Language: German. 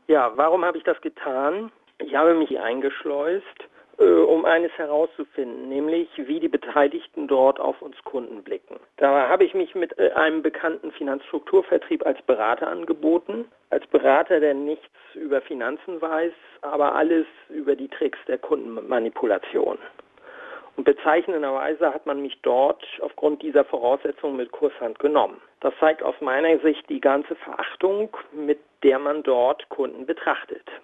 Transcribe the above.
Ja, warum habe ich das getan? Ich habe mich eingeschleust, um eines herauszufinden, nämlich wie die Beteiligten dort auf uns Kunden blicken. Da habe ich mich mit einem bekannten Finanzstrukturvertrieb als Berater angeboten. Als Berater, der nichts über Finanzen weiß, aber alles über die Tricks der Kundenmanipulation. Und bezeichnenderweise hat man mich dort aufgrund dieser Voraussetzungen mit Kusshand genommen. Das zeigt aus meiner Sicht die ganze Verachtung, mit der man dort Kunden betrachtet.